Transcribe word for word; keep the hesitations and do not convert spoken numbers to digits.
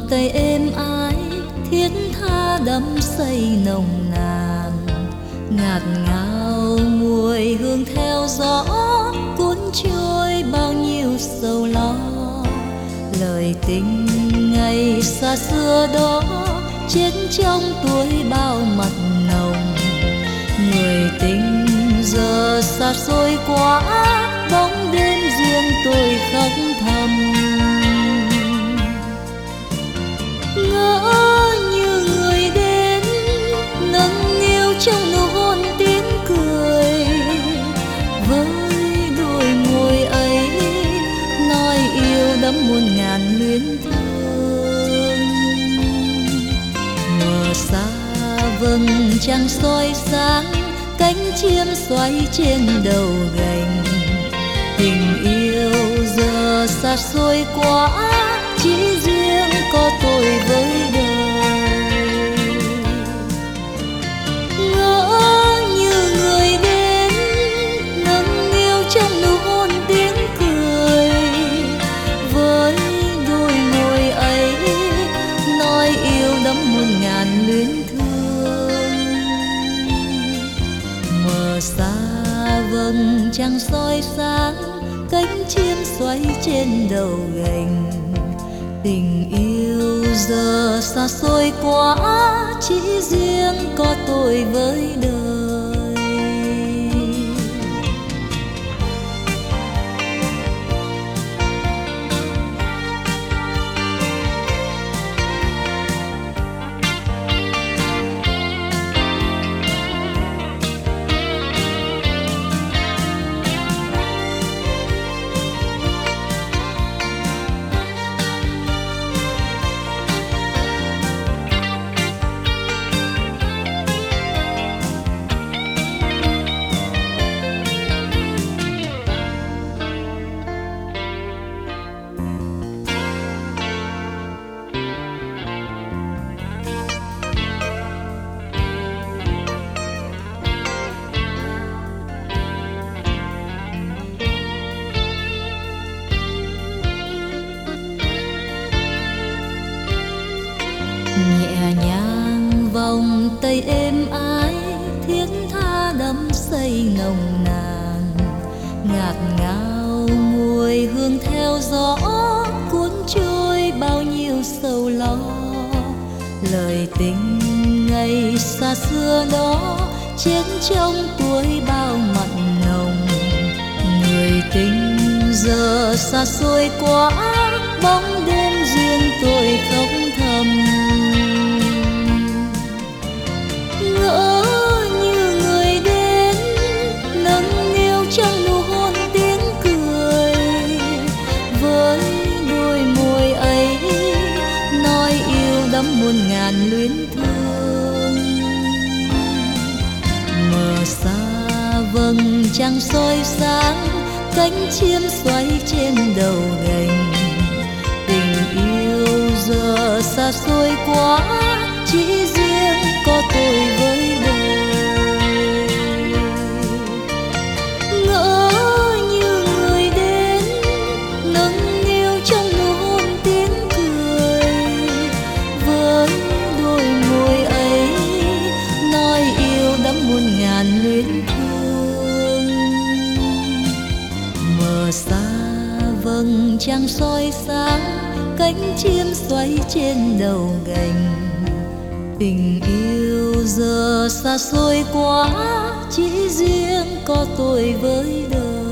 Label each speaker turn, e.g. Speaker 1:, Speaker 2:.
Speaker 1: tay êm ái thiết tha đắm say nồng nàn, ngạt ngào mùi hương theo gió cuốn trôi bao nhiêu sầu lo. Lời tình ngày xa xưa đó chết trong tuổi bao mặn nồng. Người tình giờ xa xôi quá, bóng đêm riêng tôi khóc thầm. Ngỡ như người đến nâng niu trong nụ hôn tiếng cười, với đôi môi ấy nói yêu đắm muôn ngàn luyến thương. Mờ xa vầng trăng soi sáng, cánh chim xoay trên đầu gành. Tình yêu giờ xa xôi quá, chỉ riêng có tôi với đời. Ngỡ như người đến nâng niu trong nụ hôn tiếng cười, với đôi môi ấy nói yêu đắm muôn ngàn luyến thương. Mờ xa vầng trăng soi sáng, cánh chim xoay trên đầu gành. Tình yêu giờ xa xôi quá, chỉ riêng có tôi với đời. Nhẹ nhàng vòng tay êm ái thiết tha đắm say nồng nàn, ngạt ngào mùi hương theo gió cuốn trôi bao nhiêu sầu lo. Lời tình ngày xa xưa đó chết trong tuổi bao mặn nồng. Người tình giờ xa xôi quá, bóng đêm riêng tôi khóc thầm. Ngỡ như người đến nâng niu trong nụ hôn tiếng cười, với đôi môi ấy nói yêu đắm muôn ngàn luyến thương. Mờ xa vầng trăng soi sáng, cánh chim xoay trên đầu gành. Tình yêu giờ xa xôi quá, chỉ riêng có tôi với đời. Ngỡ như người đến nâng niu trong nụ hôn tiếng cười, với đôi môi ấy nói yêu đắm muôn ngàn luyến thương. Mờ xa vầng trăng soi sáng, cánh chim xoay trên đầu gành. Tình yêu giờ xa xôi quá, chỉ riêng có tôi với đời.